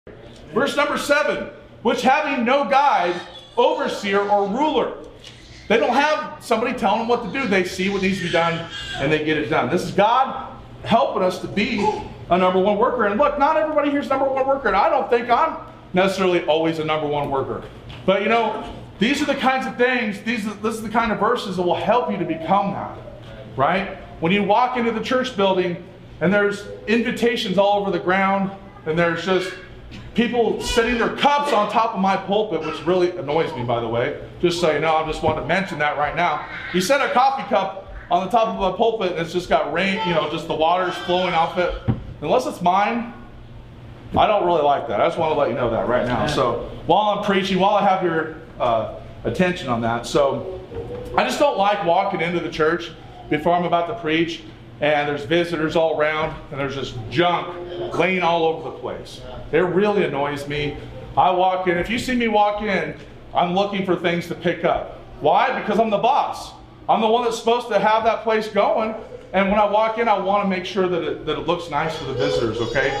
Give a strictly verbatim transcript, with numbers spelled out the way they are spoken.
Verse number seven, which having no guide, overseer, or ruler. They don't have somebody telling them what to do. They see what needs to be done and they get it done. This is God helping us to be a number one worker. And look, not everybody here's number one worker. And I don't think I'm necessarily always a number one worker. But you know, these are the kinds of things, these are, this is the kind of verses that will help you to become that. Right? When you walk into the church building and there's invitations all over the ground and there's just people setting their cups on top of my pulpit, which really annoys me, by the way. Just so you know, I just want to mention that right now. You set a coffee cup on the top of my pulpit and it's just got rain, you know, just the water's flowing off it. Unless it's mine, I don't really like that. I just want to let you know that right now. So while I'm preaching, while I have your uh, attention on that. So I just don't like walking into the church before I'm about to preach and there's visitors all around and there's just junk laying all over the place. It really annoys me. I walk in, if you see me walk in, I'm looking for things to pick up. Why? Because I'm the boss. I'm the one that's supposed to have that place going. And when I walk in, I want to make sure that it, that it looks nice for the visitors, okay?